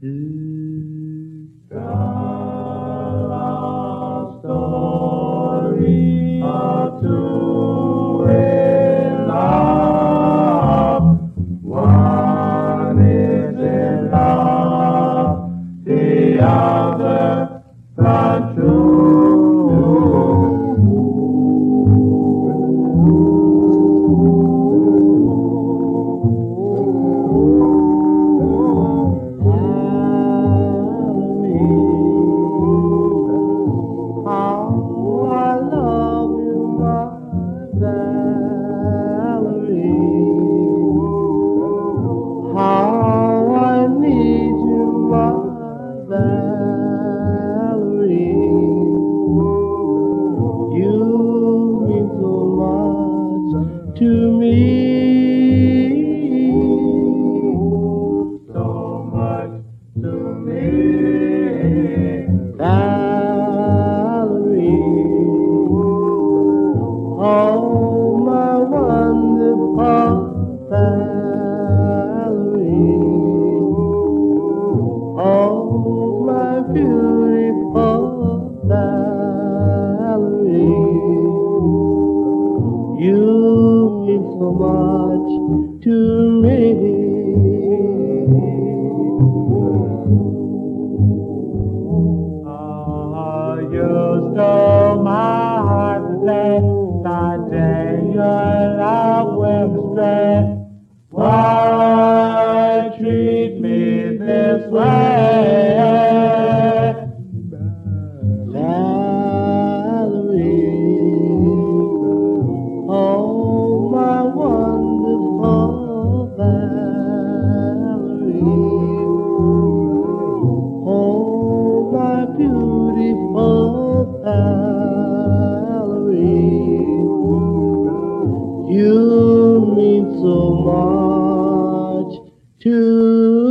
Tell a story or two in love. One is in love, the other not true. How I need you, my Valerie. You mean so much to me. So much to me. Valerie. Oh, my wonderful Valerie. Oh, my beautiful Valerie. You mean so much to me. Oh, you stole my heart today. The day your love went astray. Why treat me this way? Valerie, oh, my wonderful Valerie, oh, my beautiful Valerie, you mean so much to